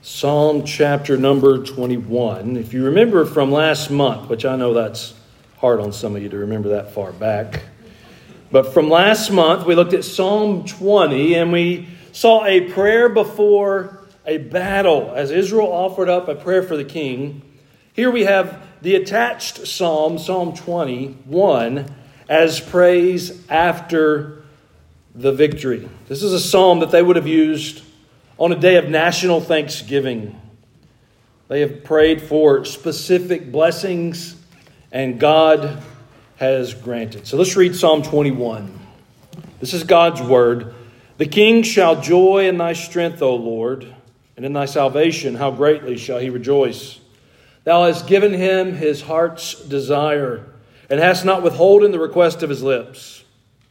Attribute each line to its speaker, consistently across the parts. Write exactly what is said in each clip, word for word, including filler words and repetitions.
Speaker 1: Psalm chapter number twenty-one. If you remember from last month, which I know that's hard on some of you to remember that far back, but from last month we looked at Psalm twenty and we saw a prayer before a battle as Israel offered up a prayer for the king. Here we have the attached psalm, Psalm twenty-one, as praise after the victory. This is a psalm that they would have used on a day of national thanksgiving. They have prayed for specific blessings, and God has granted. So let's read Psalm twenty-one. This is God's word. The king shall joy in thy strength, O Lord, and in thy salvation how greatly shall he rejoice. Thou hast given him his heart's desire, and hast not withholden the request of his lips.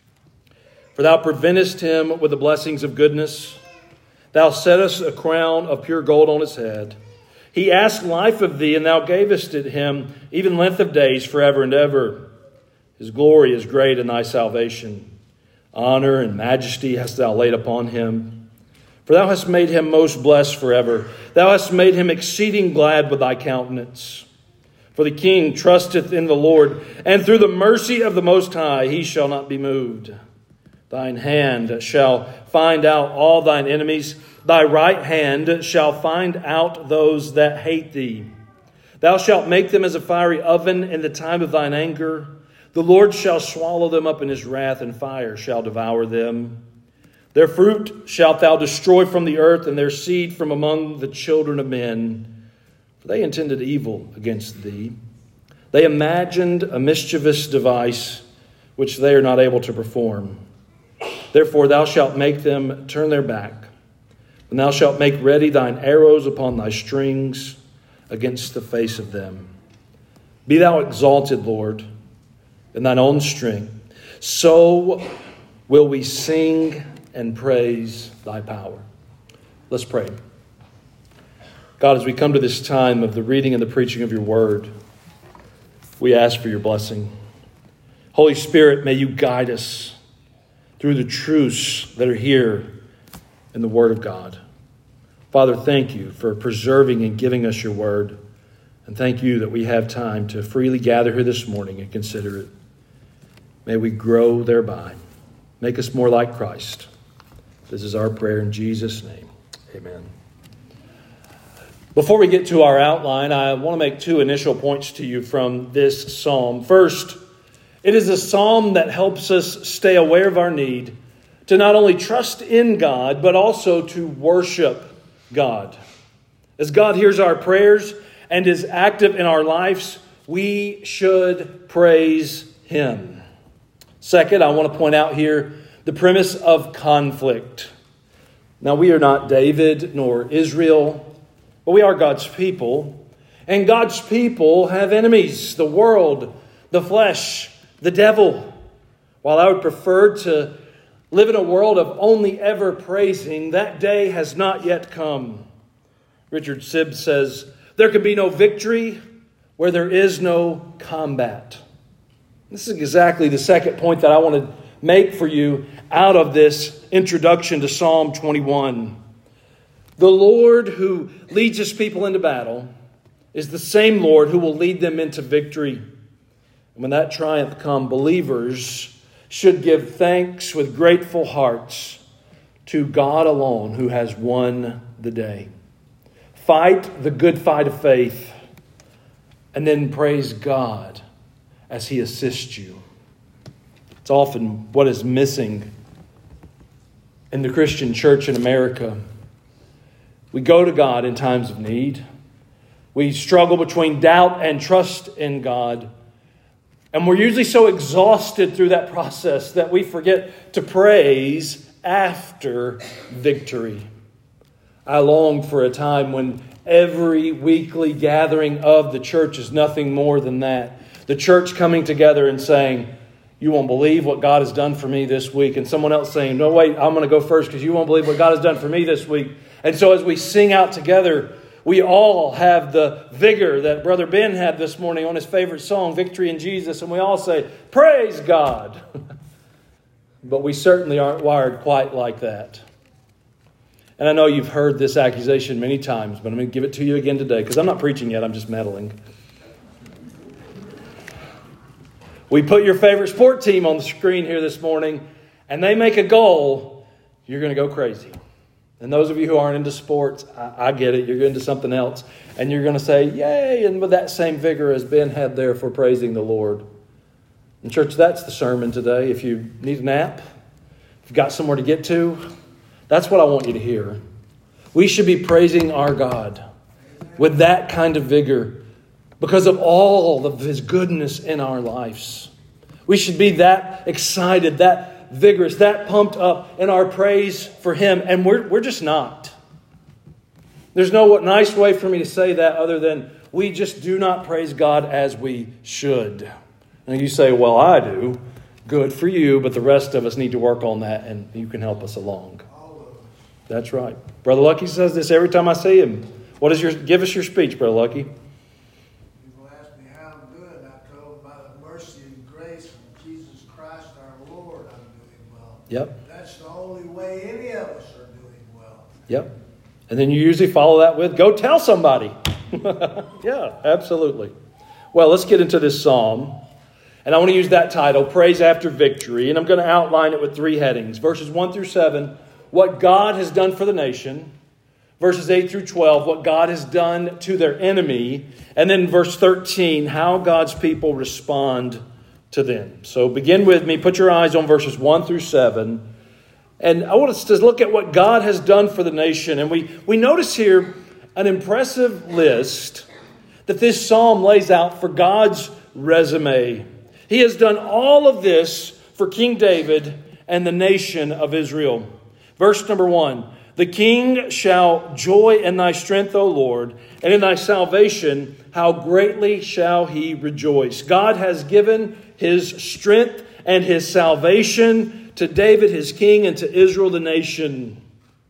Speaker 1: For thou preventest him with the blessings of goodness. Thou settest a crown of pure gold on his head. He asked life of thee, and thou gavest it him, even length of days forever and ever. His glory is great in thy salvation. Honor and majesty hast thou laid upon him. For thou hast made him most blessed forever. Thou hast made him exceeding glad with thy countenance. For the king trusteth in the Lord, and through the mercy of the Most High he shall not be moved. Thine hand shall find out all thine enemies. Thy right hand shall find out those that hate thee. Thou shalt make them as a fiery oven in the time of thine anger. The Lord shall swallow them up in his wrath, and fire shall devour them. Their fruit shalt thou destroy from the earth, and their seed from among the children of men. For they intended evil against thee. They imagined a mischievous device, which they are not able to perform. Therefore thou shalt make them turn their back, and thou shalt make ready thine arrows upon thy strings against the face of them. Be thou exalted, Lord, in thine own strength. So will we sing and praise thy power. Let's pray. God, as we come to this time of the reading and the preaching of your word, we ask for your blessing. Holy Spirit, may you guide us through the truths that are here in the Word of God. Father, thank you for preserving and giving us your Word. And thank you that we have time to freely gather here this morning and consider it. May we grow thereby. Make us more like Christ. This is our prayer in Jesus' name. Amen. Before we get to our outline, I want to make two initial points to you from this psalm. First, it is a psalm that helps us stay aware of our need to not only trust in God, but also to worship God. As God hears our prayers and is active in our lives, we should praise him. Second, I want to point out here the premise of conflict. Now, we are not David nor Israel, but we are God's people. And God's people have enemies, the world, the flesh, the devil. While I would prefer to live in a world of only ever praising, that day has not yet come. Richard Sibbes says, there can be no victory where there is no combat. This is exactly the second point that I want to make for you out of this introduction to Psalm twenty-one. The Lord who leads his people into battle is the same Lord who will lead them into victory. And when that triumph comes, believers should give thanks with grateful hearts to God alone who has won the day. Fight the good fight of faith, and then praise God as he assists you. It's often what is missing in the Christian church in America. We go to God in times of need. We struggle between doubt and trust in God. And we're usually so exhausted through that process that we forget to praise after victory. I long for a time when every weekly gathering of the church is nothing more than that. The church coming together and saying, you won't believe what God has done for me this week. And someone else saying, no, wait, I'm going to go first because you won't believe what God has done for me this week. And so as we sing out together, we all have the vigor that Brother Ben had this morning on his favorite song, Victory in Jesus. And we all say, praise God. But we certainly aren't wired quite like that. And I know you've heard this accusation many times, but I'm going to give it to you again today because I'm not preaching yet, I'm just meddling. We put your favorite sport team on the screen here this morning, and they make a goal, you're going to go crazy. And those of you who aren't into sports, I, I get it, you're into something else, and you're going to say, yay, and with that same vigor as Ben had there for praising the Lord. And church, that's the sermon today. If you need a nap, if you've got somewhere to get to, that's what I want you to hear. We should be praising our God with that kind of vigor because of all of His goodness in our lives. We should be that excited, that vigorous, that pumped up in our praise for Him. And we're, we're just not. There's no nice way for me to say that other than we just do not praise God as we should. And you say, well, I do. Good for you, but the rest of us need to work on that, and you can help us along. That's right. Brother Lucky says this every time I see him. What is your? Give us your speech, Brother Lucky.
Speaker 2: People ask me how I'm doing. I told them by the mercy and grace of Jesus Christ our Lord, I'm doing well.
Speaker 1: Yep.
Speaker 2: That's the only way any of us are doing well.
Speaker 1: Yep. And then you usually follow that with, go tell somebody. Yeah, absolutely. Well, let's get into this psalm. And I want to use that title, Praise After Victory. And I'm going to outline it with three headings. Verses one through seven, what God has done for the nation. Verses eight through twelve, what God has done to their enemy. And then verse thirteen, how God's people respond to them. So begin with me. Put your eyes on verses one through seven. And I want us to look at what God has done for the nation. And we, we notice here an impressive list that this psalm lays out for God's resume. He has done all of this for King David and the nation of Israel. Verse number one, the king shall joy in thy strength, O Lord, and in thy salvation, how greatly shall he rejoice. God has given his strength and his salvation to David, his king, and to Israel, the nation.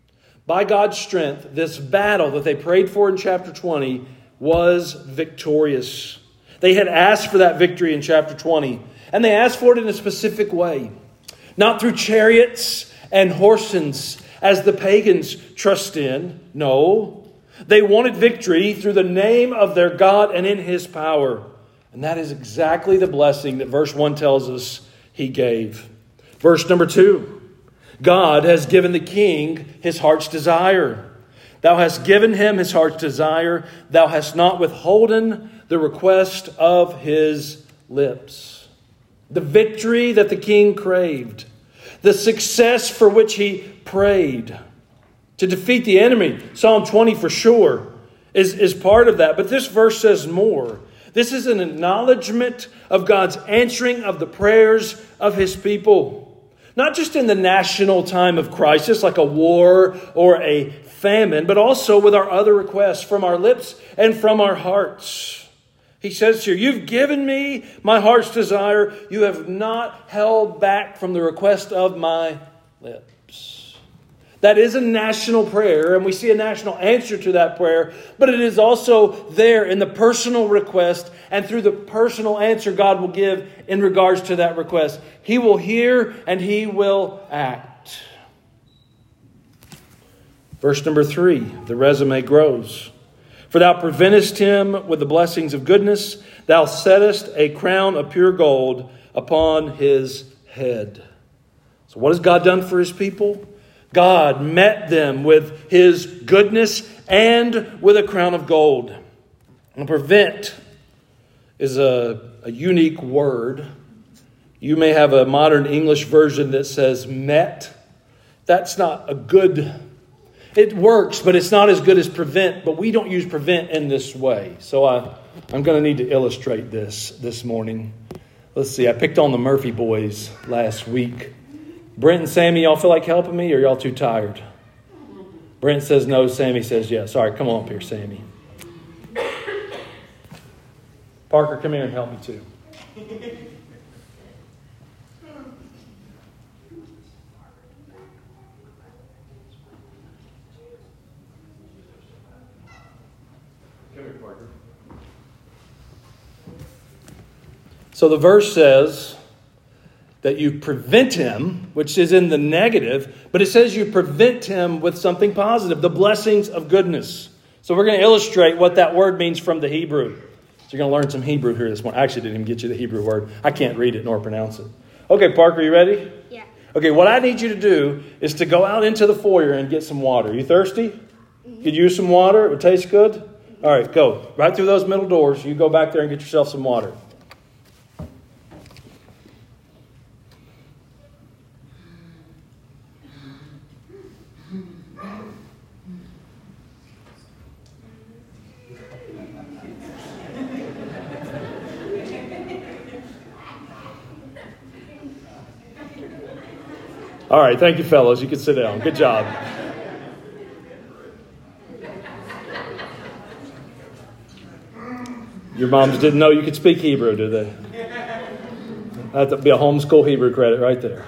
Speaker 1: By God's strength, this battle that they prayed for in chapter twenty was victorious. They had asked for that victory in chapter twenty, and they asked for it in a specific way. Not through chariots and horses, as the pagans trust in. No, they wanted victory through the name of their God and in His power. And that is exactly the blessing that verse one tells us He gave. Verse number two, God has given the king his heart's desire. Thou hast given him his heart's desire. Thou hast not withholden the request of his lips. The victory that the king craved. The success for which he prayed. To defeat the enemy. Psalm twenty for sure is, is part of that. But this verse says more. This is an acknowledgement of God's answering of the prayers of His people. Not just in the national time of crisis like a war or a famine, but also with our other requests from our lips and from our hearts. He says here, you've given me my heart's desire. You have not held back from the request of my lips. That is a national prayer, and we see a national answer to that prayer, but it is also there in the personal request, and through the personal answer God will give in regards to that request. He will hear and He will act. Verse number three, the resume grows. For thou preventest him with the blessings of goodness. Thou settest a crown of pure gold upon his head. So what has God done for His people? God met them with His goodness and with a crown of gold. And prevent is a, a unique word. You may have a modern English version that says met. That's not a good... It works, but it's not as good as prevent. But we don't use prevent in this way. So I, I'm going to need to illustrate this this morning. Let's see. I picked on the Murphy boys last week. Brent and Sammy, y'all feel like helping me, or y'all too tired? Brent says no. Sammy says yes. All right, come on up here, Sammy. Parker, come here and help me too. So the verse says, that you prevent him, which is in the negative, but it says you prevent him with something positive, the blessings of goodness. So we're going to illustrate what that word means from the Hebrew. So you're going to learn some Hebrew here this morning. I actually didn't even get you the Hebrew word. I can't read it nor pronounce it. Okay, Parker, you ready?
Speaker 3: Yeah.
Speaker 1: Okay, what I need you to do is to go out into the foyer and get some water. You thirsty? Mm-hmm. Could you use some water? It would taste good? Mm-hmm. All right, go. Right through those middle doors. You go back there and get yourself some water. All right, thank you, fellas. You can sit down. Good job. Your moms didn't know you could speak Hebrew, did they? That'd be a homeschool Hebrew credit right there.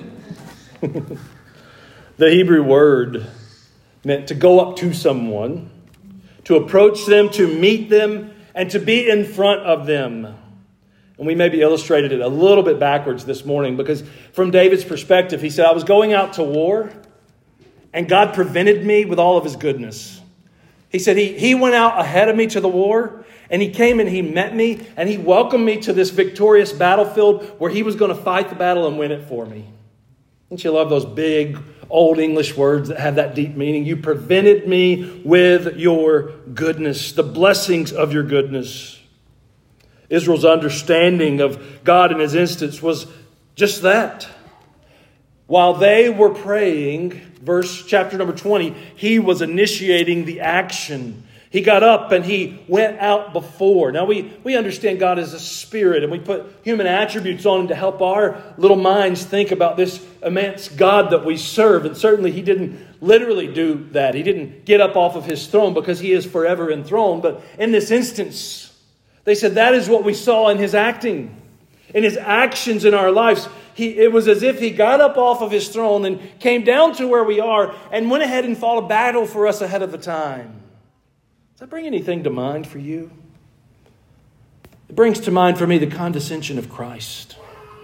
Speaker 1: The Hebrew word meant to go up to someone, to approach them, to meet them, and to be in front of them. And we maybe illustrated it a little bit backwards this morning because from David's perspective, he said, I was going out to war and God prevented me with all of his goodness. He said he, he went out ahead of me to the war and he came and he met me and he welcomed me to this victorious battlefield where he was going to fight the battle and win it for me. Don't you love those big old English words that have that deep meaning? You prevented me with your goodness, the blessings of your goodness. Israel's understanding of God in his instance was just that. While they were praying, verse chapter number twenty, he was initiating the action. He got up and he went out before. Now we, we understand God as a spirit and we put human attributes on him to help our little minds think about this immense God that we serve. And certainly he didn't literally do that. He didn't get up off of his throne because he is forever enthroned. But in this instance, they said that is what we saw in his acting, in his actions in our lives. He, it was as if he got up off of his throne and came down to where we are and went ahead and fought a battle for us ahead of the time. Does that bring anything to mind for you? It brings to mind for me the condescension of Christ.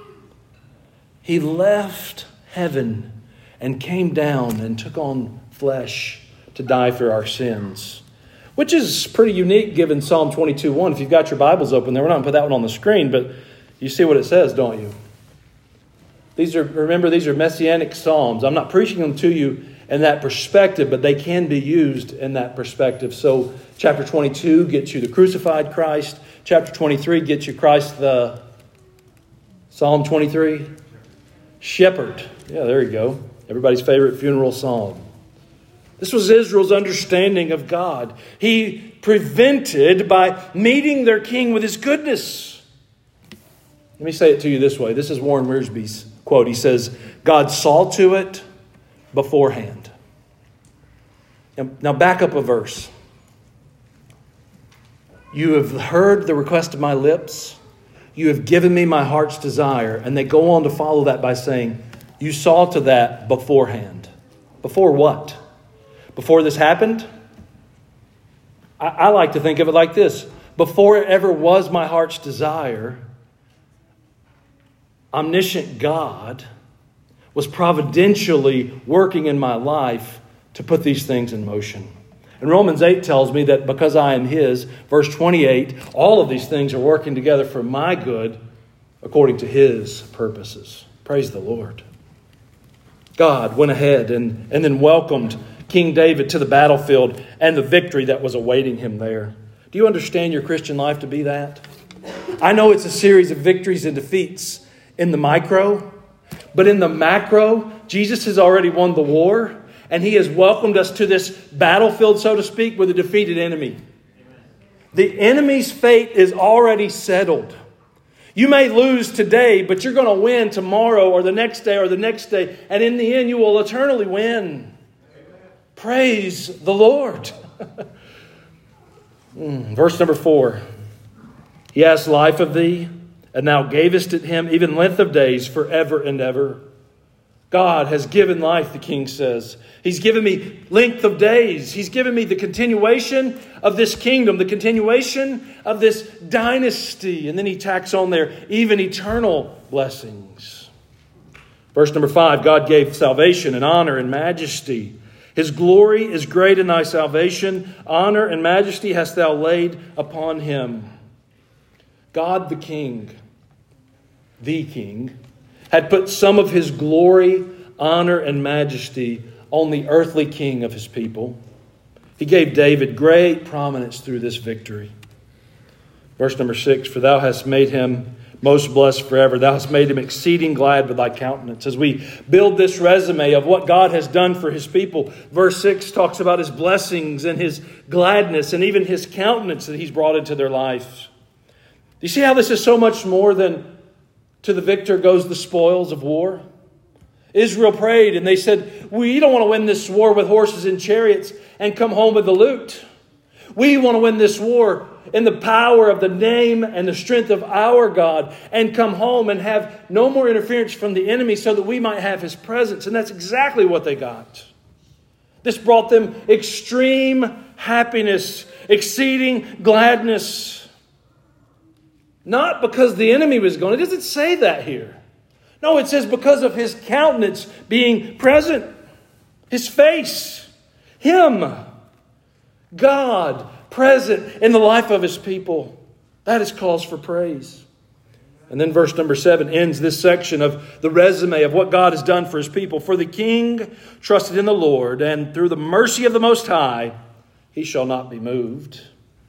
Speaker 1: He left heaven and came down and took on flesh to die for our sins. Which is pretty unique given Psalm twenty-two one. If you've got your Bibles open there, we're not going to put that one on the screen, but you see what it says, don't you? These are, remember, these are messianic psalms. I'm not preaching them to you in that perspective, but they can be used in that perspective. So chapter twenty-two gets you the crucified Christ. Chapter twenty-three gets you Christ the Psalm twenty-three. Shepherd. Yeah, there you go. Everybody's favorite funeral psalm. This was Israel's understanding of God. He prevented by meeting their king with his goodness. Let me say it to you this way. This is Warren Wiersbe's quote. He says, God saw to it beforehand. Now, now back up a verse. You have heard the request of my lips. You have given me my heart's desire. And they go on to follow that by saying, you saw to that beforehand. Before what? Before this happened? I, I like to think of it like this. Before it ever was my heart's desire, omniscient God was providentially working in my life to put these things in motion. And Romans eight tells me that because I am his, verse twenty-eight, all of these things are working together for my good according to his purposes. Praise the Lord. God went ahead and, and then welcomed King David to the battlefield and the victory that was awaiting him there. Do you understand your Christian life to be that? I know it's a series of victories and defeats in the micro, but in the macro, Jesus has already won the war and he has welcomed us to this battlefield, so to speak, with a defeated enemy. The enemy's fate is already settled. You may lose today, but you're going to win tomorrow or the next day or the next day. And in the end, you will eternally win. Praise the Lord. mm, verse number four. He asked life of thee, and thou gavest it him, even length of days, forever and ever. God has given life, the king says. He's given me length of days. He's given me the continuation of this kingdom, the continuation of this dynasty. And then he tacks on there, even eternal blessings. Verse number five, God gave salvation and honor and majesty. His glory is great in thy salvation. Honor and majesty hast thou laid upon him. God the King, the King, had put some of his glory, honor, and majesty on the earthly king of his people. He gave David great prominence through this victory. Verse number six, for thou hast made him most blessed forever. Thou hast made him exceeding glad with thy countenance. As we build this resume of what God has done for his people, verse six talks about his blessings and his gladness and even his countenance that he's brought into their life. Do you see how this is so much more than to the victor goes the spoils of war? Israel prayed and they said, we don't want to win this war with horses and chariots and come home with the loot. We want to win this war in the power of the name and the strength of our God and come home and have no more interference from the enemy so that we might have his presence. And that's exactly what they got. This brought them extreme happiness, exceeding gladness. Not because the enemy was going. It doesn't say that here. No, it says because of his countenance being present. His face. Him. God present in the life of his people. That is cause for praise. And then verse number seven ends this section of the resume of what God has done for his people. For the king trusted in the Lord, and through the mercy of the Most High, he shall not be moved.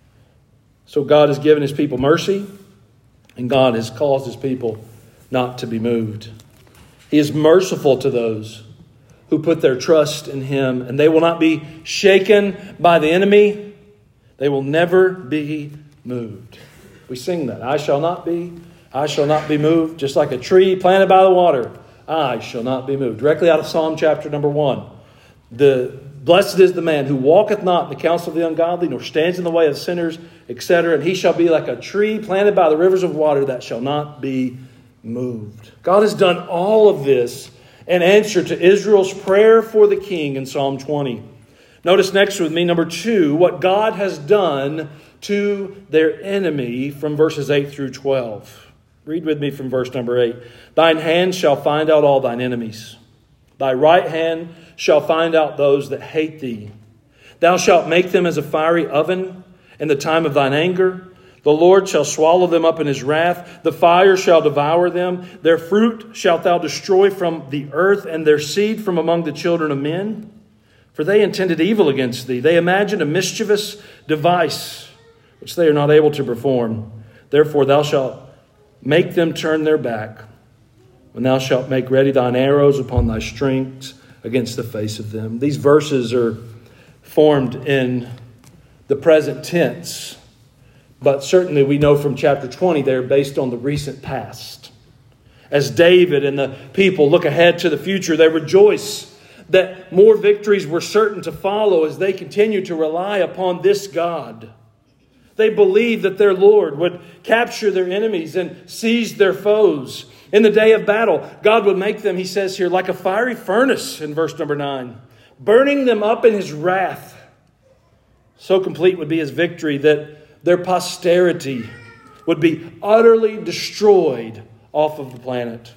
Speaker 1: So God has given his people mercy, and God has caused his people not to be moved. He is merciful to those who put their trust in him, and they will not be shaken by the enemy. They will never be moved. We sing that. I shall not be, I shall not be moved. Just like a tree planted by the water, I shall not be moved. Directly out of Psalm chapter number one. The blessed is the man who walketh not in the counsel of the ungodly, nor stands in the way of sinners, et cetera. And he shall be like a tree planted by the rivers of water that shall not be moved. God has done all of this in answer to Israel's prayer for the king in Psalm twenty. Notice next with me, number two, what God has done to their enemy from verses eight through twelve. Read with me from verse number eight. Thine hand shall find out all thine enemies. Thy right hand shall find out those that hate thee. Thou shalt make them as a fiery oven in the time of thine anger. The Lord shall swallow them up in his wrath. The fire shall devour them. Their fruit shalt thou destroy from the earth, and their seed from among the children of men. For they intended evil against thee. They imagined a mischievous device, which they are not able to perform. Therefore thou shalt make them turn their back, when thou shalt make ready thine arrows upon thy strings against the face of them. These verses are formed in the present tense, but certainly we know from chapter twenty they're based on the recent past. As David and the people look ahead to the future, they rejoice that more victories were certain to follow as they continue to rely upon this God. They believed that their Lord would capture their enemies and seize their foes. In the day of battle, God would make them, he says here, like a fiery furnace in verse number nine, burning them up in his wrath. So complete would be his victory that their posterity would be utterly destroyed off of the planet.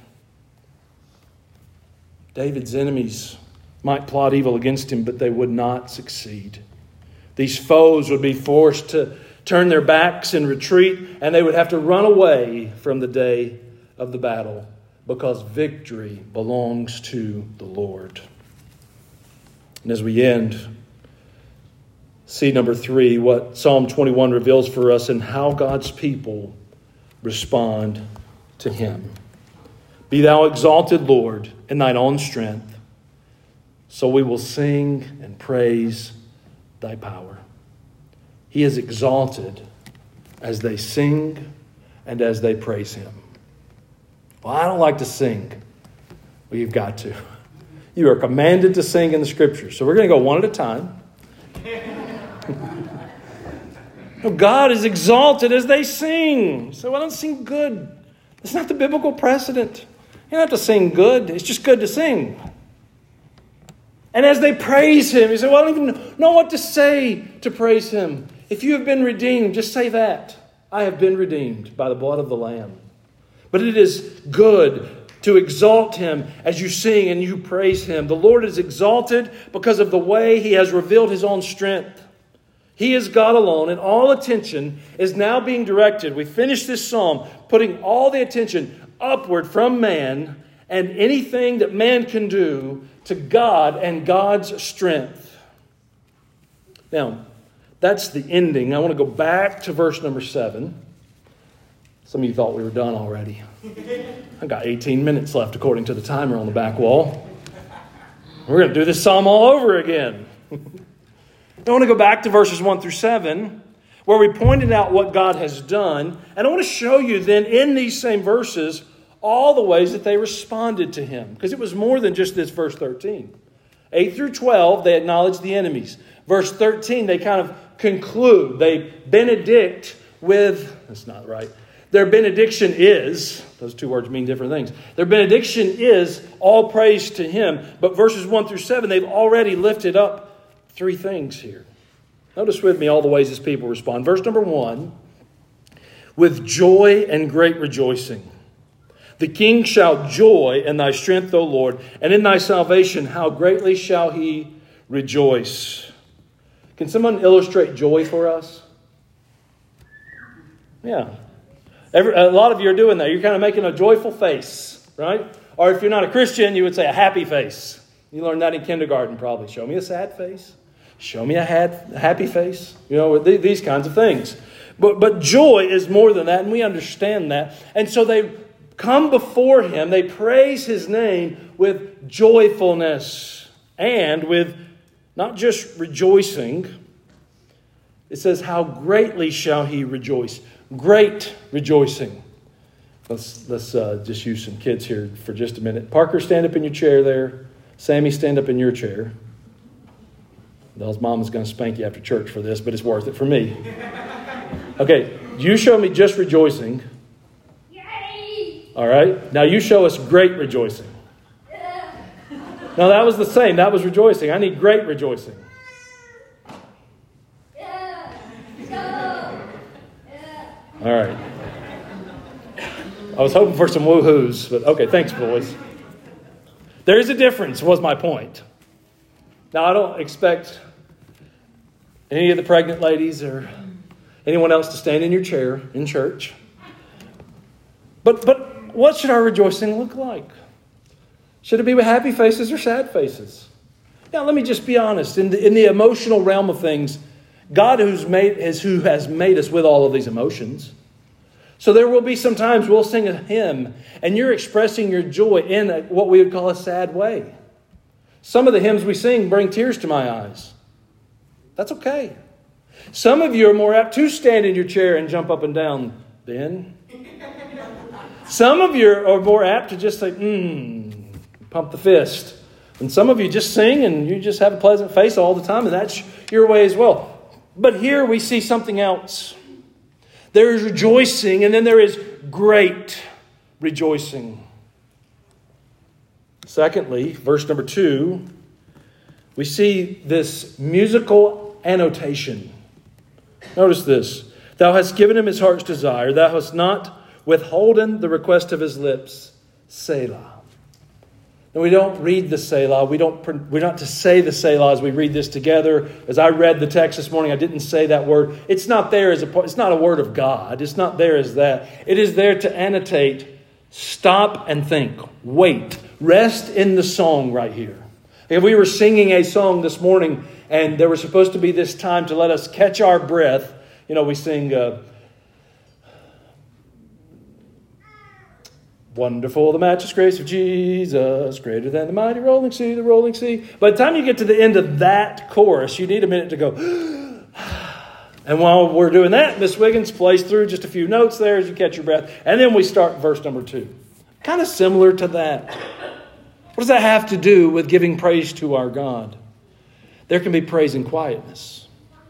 Speaker 1: David's enemies might plot evil against him, but they would not succeed. These foes would be forced to turn their backs and retreat, and they would have to run away from the day of the battle because victory belongs to the Lord. And as we end, see number three, what Psalm twenty-one reveals for us and how God's people respond to him. Be thou exalted, Lord, in thine own strength. So we will sing and praise thy power. He is exalted as they sing and as they praise him. Well, I don't like to sing. Well, you've got to. You are commanded to sing in the Scriptures. So we're going to go one at a time. God is exalted as they sing. So I don't sing good. It's not the biblical precedent. You don't have to sing good. It's just good to sing. And as they praise him, you say, well, I don't even know what to say to praise him. If you have been redeemed, just say that. I have been redeemed by the blood of the Lamb. But it is good to exalt Him as you sing and you praise Him. The Lord is exalted because of the way He has revealed His own strength. He is God alone, and all attention is now being directed. We finished this psalm putting all the attention upward from man and anything that man can do to God and God's strength. Now, that's the ending. I want to go back to verse number seven. Some of you thought we were done already. I've got eighteen minutes left according to the timer on the back wall. We're going to do this psalm all over again. I want to go back to verses one through seven, where we pointed out what God has done. And I want to show you then in these same verses all the ways that they responded to Him. Because it was more than just this verse thirteen. eight through twelve, they acknowledge the enemies. Verse thirteen, they kind of conclude. They benedict with, that's not right. Their benediction is, those two words mean different things. Their benediction is all praise to Him. But verses one through seven, they've already lifted up three things here. Notice with me all the ways His people respond. Verse number one, with joy and great rejoicing. The king shall joy in thy strength, O Lord, and in thy salvation how greatly shall he rejoice. Can someone illustrate joy for us? Yeah. Every, a lot of you are doing that. You're kind of making a joyful face, right? Or if you're not a Christian, you would say a happy face. You learned that in kindergarten probably. Show me a sad face. Show me a happy face. You know, these kinds of things. But, but joy is more than that, and we understand that. And so they come before Him. They praise His name with joyfulness and with not just rejoicing. It says, how greatly shall He rejoice. Great rejoicing. Let's, let's uh, just use some kids here for just a minute. Parker, stand up in your chair there. Sammy, stand up in your chair. Bell's mom is going to spank you after church for this, but it's worth it for me. Okay, you show me just rejoicing. Yay! All right. Now you show us great rejoicing. No, that was the same. That was rejoicing. I need great rejoicing. All right. I was hoping for some woo-hoos, but okay, thanks, boys. There is a difference, was my point. Now, I don't expect any of the pregnant ladies or anyone else to stand in your chair in church. But but what should our rejoicing look like? Should it be with happy faces or sad faces? Now, let me just be honest. In the, in the emotional realm of things, God who's made, is who has made us with all of these emotions. So there will be some times we'll sing a hymn and you're expressing your joy in a, what we would call a sad way. Some of the hymns we sing bring tears to my eyes. That's okay. Some of you are more apt to stand in your chair and jump up and down, Ben. Some of you are more apt to just say, mmm, pump the fist. And some of you just sing and you just have a pleasant face all the time, and that's your way as well. But here we see something else. There is rejoicing, and then there is great rejoicing. Secondly, verse number two, we see this musical annotation. Notice this. Thou hast given him his heart's desire. Thou hast not withholden the request of his lips. Selah. Now, we don't read the Selah. We don't, we're not to say the Selah as we read this together. As I read the text this morning, I didn't say that word. It's not there as a, it's not a word of God. It's not there as that. It is there to annotate, stop and think, wait, rest in the song right here. If we were singing a song this morning and there was supposed to be this time to let us catch our breath, you know, we sing, uh, wonderful the matchless grace of Jesus, greater than the mighty rolling sea, the rolling sea. By the time you get to the end of that chorus, you need a minute to go. And while we're doing that, Miss Wiggins plays through just a few notes there as you catch your breath. And then we start verse number two. Kind of similar to that. What does that have to do with giving praise to our God? There can be praise in quietness.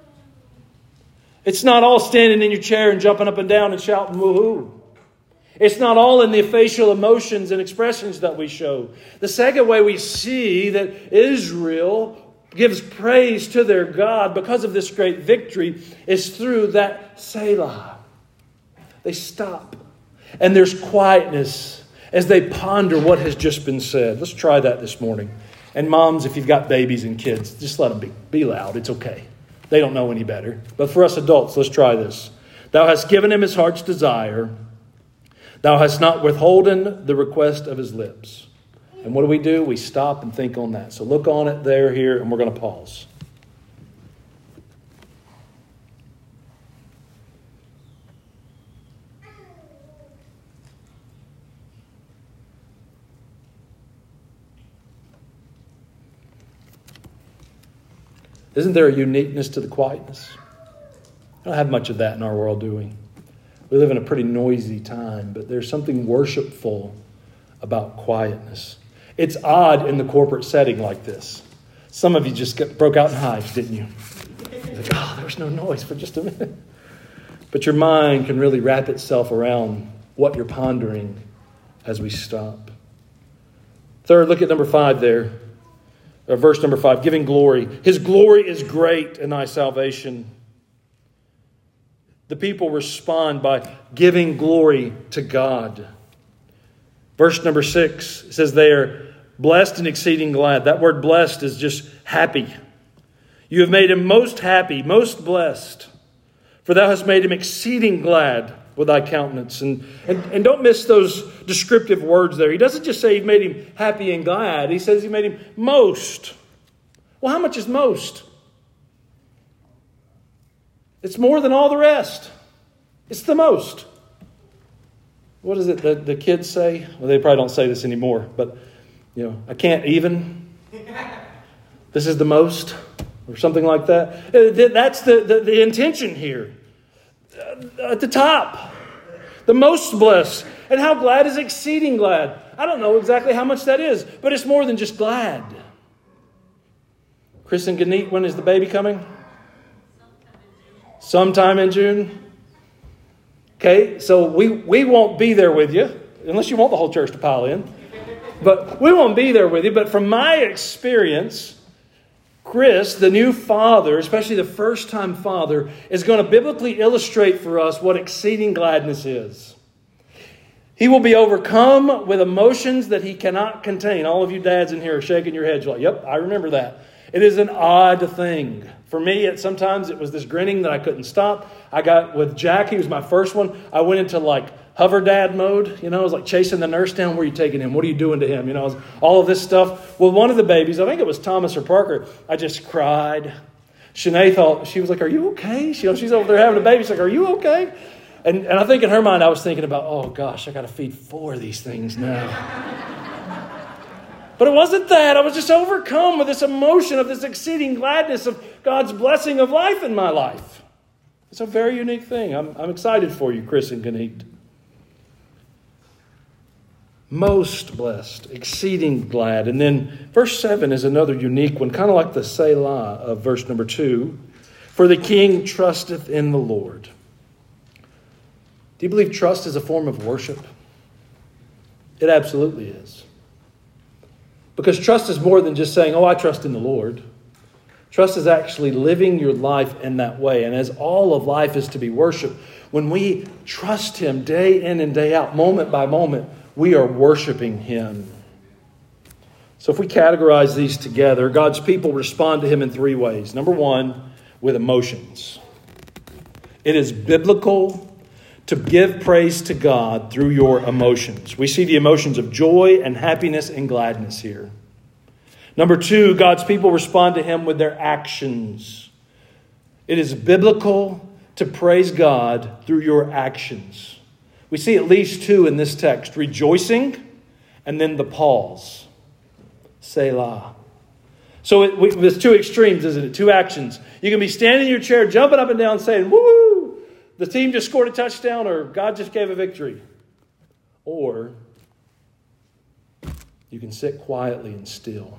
Speaker 1: It's not all standing in your chair and jumping up and down and shouting woohoo. It's not all in the facial emotions and expressions that we show. The second way we see that Israel gives praise to their God because of this great victory is through that Selah. They stop. And there's quietness. as they ponder what has just been said. Let's try that this morning. And moms, if you've got babies and kids, just let them be. Be loud. It's okay. They don't know any better. But for us adults, let's try this. Thou hast given him his heart's desire. Thou hast not withholden the request of his lips. And what do we do? We stop and think on that. So look on it there, here, and we're going to pause. Isn't there a uniqueness to the quietness? We don't have much of that in our world, do we? We live in a pretty noisy time, but there's something worshipful about quietness. It's odd in the corporate setting like this. Some of you just got, broke out in hives, didn't you? You're like, oh, there was no noise for just a minute. But your mind can really wrap itself around what you're pondering as we stop. Third, look at number five there. Or verse number five, giving glory. His glory is great in thy salvation. The people respond by giving glory to God. Verse number six says they are blessed and exceeding glad. That word blessed is just happy. You have made him most happy, most blessed. For thou hast made him exceeding glad with thy countenance. And, and, and don't miss those descriptive words there. He doesn't just say he made him happy and glad. He says he made him most. Well, how much is most? It's more than all the rest. It's the most. What is it that the kids say? Well, they probably don't say this anymore. But, you know, I can't even. This is the most. Or something like that. That's the, the, the intention here. At the top. The most blessed. And how glad is exceeding glad. I don't know exactly how much that is. But it's more than just glad. Chris and Ganit, when is the baby coming? Sometime in June. Okay, so we, we won't be there with you. Unless you want the whole church to pile in. But we won't be there with you. But from my experience, Chris, the new father, especially the first-time father, is going to biblically illustrate for us what exceeding gladness is. He will be overcome with emotions that he cannot contain. All of you dads in here are shaking your heads. You're like, yep, I remember that. It is an odd thing. For me, it, sometimes it was this grinning that I couldn't stop. I got with Jack, he was my first one. I went into like hover dad mode. You know, I was like chasing the nurse down. Where are you taking him? What are you doing to him? You know, I was, all of this stuff. Well, one of the babies, I think it was Thomas or Parker, I just cried. Shanae thought, she was like, are you okay? She, you know, she's over there having a baby. She's like, are you okay? And, and I think in her mind, I was thinking about, oh gosh, I got to feed four of these things now. But it wasn't that. I was just overcome with this emotion of this exceeding gladness of God's blessing of life in my life. It's a very unique thing. I'm, I'm excited for you, Chris and Ganit. Most blessed, exceeding glad. And then verse seven is another unique one, kind of like the Selah of verse number two. For the king trusteth in the Lord. Do you believe trust is a form of worship? It absolutely is. Because trust is more than just saying, oh, I trust in the Lord. Trust is actually living your life in that way. And as all of life is to be worshiped, when we trust Him day in and day out, moment by moment, we are worshiping Him. So if we categorize these together, God's people respond to Him in three ways. Number one, with emotions. It is biblical to give praise to God through your emotions. We see the emotions of joy and happiness and gladness here. Number two, God's people respond to Him with their actions. It is biblical to praise God through your actions. We see at least two in this text, rejoicing and then the pause. Selah. So it, we, there's two extremes, isn't it? Two actions. You can be standing in your chair, jumping up and down, saying, woo! The team just scored a touchdown, or God just gave a victory. Or you can sit quietly and still.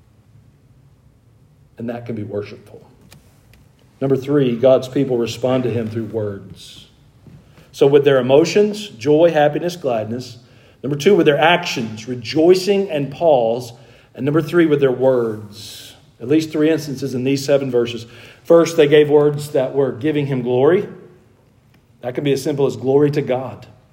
Speaker 1: And that can be worshipful. Number three, God's people respond to Him through words. So with their emotions, joy, happiness, gladness. Number two, with their actions, rejoicing and pause. And number three, with their words. At least three instances in these seven verses. First, they gave words that were giving Him glory. That can be as simple as glory to God.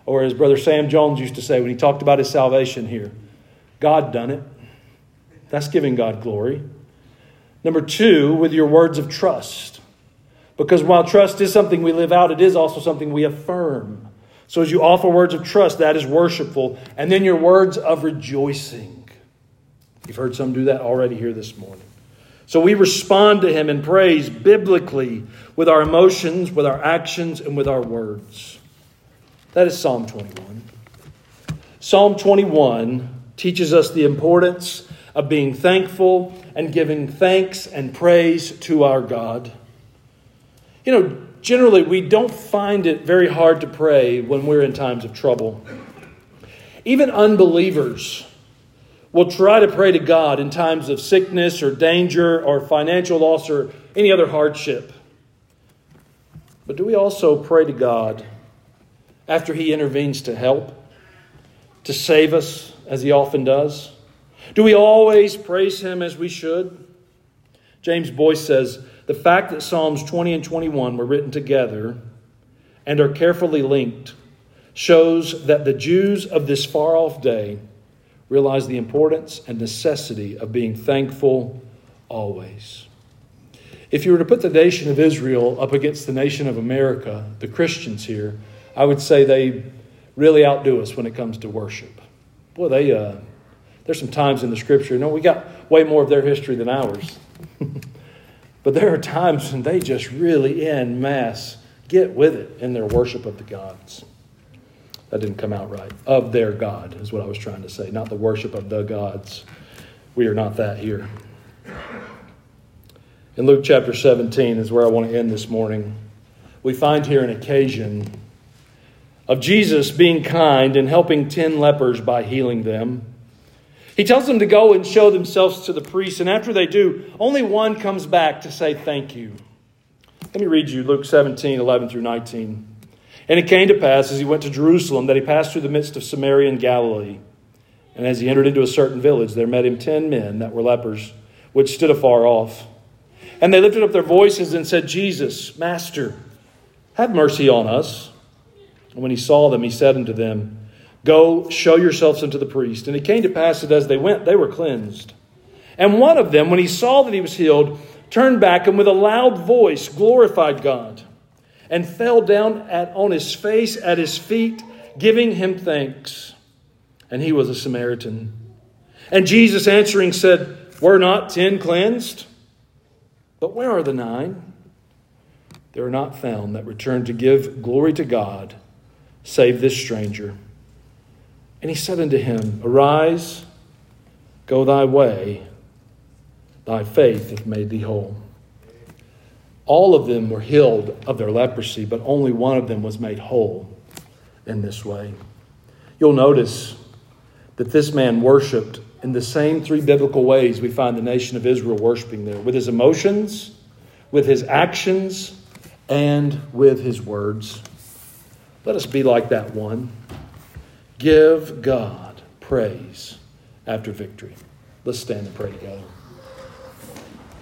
Speaker 1: Or as Brother Sam Jones used to say when he talked about his salvation here, God done it. That's giving God glory. Number two, with your words of trust. Because while trust is something we live out, it is also something we affirm. So as you offer words of trust, that is worshipful. And then your words of rejoicing. You've heard some do that already here this morning. So we respond to Him in praise biblically with our emotions, with our actions, and with our words. That is Psalm twenty-one. Psalm twenty-one teaches us the importance of being thankful and giving thanks and praise to our God. You know, generally we don't find it very hard to pray when we're in times of trouble. Even unbelievers will try to pray to God in times of sickness or danger or financial loss or any other hardship. But do we also pray to God after He intervenes to help, to save us, as He often does? Do we always praise Him as we should? James Boyce says, the fact that Psalms twenty and twenty-one were written together and are carefully linked shows that the Jews of this far-off day realized the importance and necessity of being thankful always. If you were to put the nation of Israel up against the nation of America, the Christians here, I would say they really outdo us when it comes to worship. Boy, they uh, there's some times in the Scripture, you know, we got way more of their history than ours. But there are times when they just really en masse get with it in their worship of the gods. That didn't come out right. Of their God is what I was trying to say, not the worship of the gods. We are not that here. In Luke chapter seventeen is where I want to end this morning. We find here an occasion of Jesus being kind and helping ten lepers by healing them. He tells them to go and show themselves to the priests, and after they do, only one comes back to say thank you. Let me read you Luke seventeen, eleven through nineteen. And it came to pass, as he went to Jerusalem, that he passed through the midst of Samaria and Galilee. And as he entered into a certain village, there met him ten men that were lepers, which stood afar off. And they lifted up their voices and said, Jesus, Master, have mercy on us. And when he saw them, he said unto them, Go, show yourselves unto the priest. And it came to pass that as they went, they were cleansed. And one of them, when he saw that he was healed, turned back and with a loud voice glorified God, and fell down at, on his face at his feet, giving him thanks. And he was a Samaritan. And Jesus answering said, Were not ten cleansed? But where are the nine? They are not found that returned to give glory to God, save this stranger. And he said unto him, Arise, go thy way, thy faith hath made thee whole. All of them were healed of their leprosy, but only one of them was made whole in this way. You'll notice that this man worshiped in the same three biblical ways we find the nation of Israel worshiping there, with his emotions, with his actions, and with his words. Let us be like that one. Give God praise after victory. Let's stand and pray together.